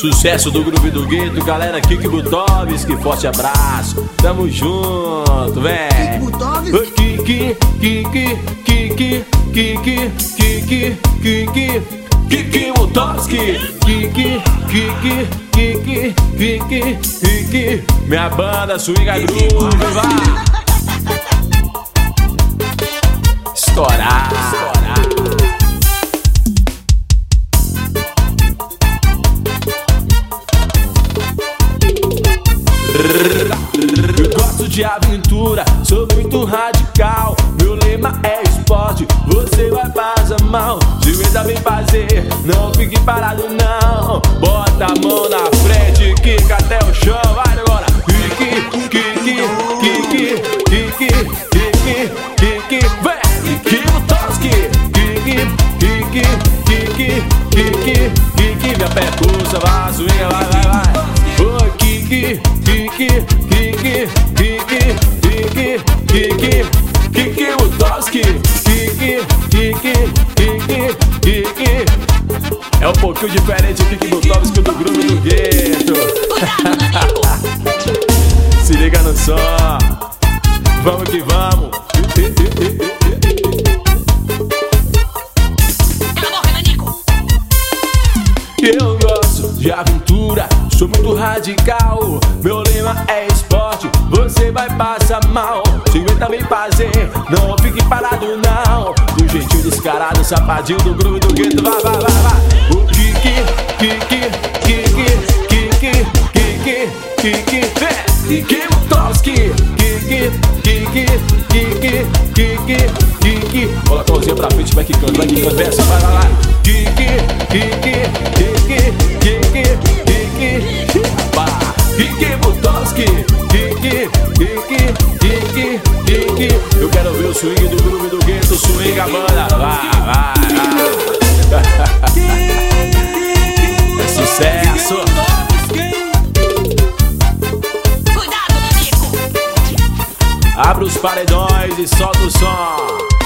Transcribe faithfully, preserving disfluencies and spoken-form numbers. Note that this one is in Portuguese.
Sucesso do Groove do Gueto, galera, Kiki Butovski, forte abraço, tamo junto, vem. Kiki, Kiki, Kiki, Kiki, Kiki, Kiki, Kiki Butovski, Kiki, Kiki, Kiki, Kiki, Kiki, minha banda Swinga Groove, vai. Estourar, estourar. Eu gosto de aventura, sou muito radical. Meu lema é esporte, você vai passar mal. Se aguenta bem fazer, não fique parado não. Bota a mão na frente, quica até o chão. Vai agora, Kiki, Kiki, Kiki, Kiki, Kiki, Kiki, vem, Kiki Butovski, Kiki, Kiki, Kiki, Kiki, Kiki, minha percussa, vai, swinga, vai, vai, vai. Oi, Kiki, Kiki, Kiki, Kiki, Kiki, Kiki, Kiki Butovski, Kiki, Kiki, Kiki, Kiki. É um pouquinho diferente o Kiki Butovski do Groove do Gueto. Se liga no som, vamos que vamos. Eu gosto de aventura, sou muito radical. Meu lema é esporte, você vai passar mal. Se aguenta bem fazer, não fique parado não. Do jeitinho descarado, sapadinho do Groove do Gueto, vai, vai, vai, vai. O Kiki, Kiki, Kiki, Kiki, Kiki, Kiki, vem, Kiki Butovski, Kiki, Kiki, Kiki, Kiki, Kiki. Coloca a mãozinha pra frente, vai quicando, vai quicando, desce, vai, vai, vai. Kiki, Kiki, Kiki, Kiki, Kiki, Kiki Butovski, Kiki, Kiki, Kiki, Kiki. Eu quero ver o swing do Groove do Gueto, swing a banda, vai, vai, vai. É sucesso. Abre os paredões e solta o som.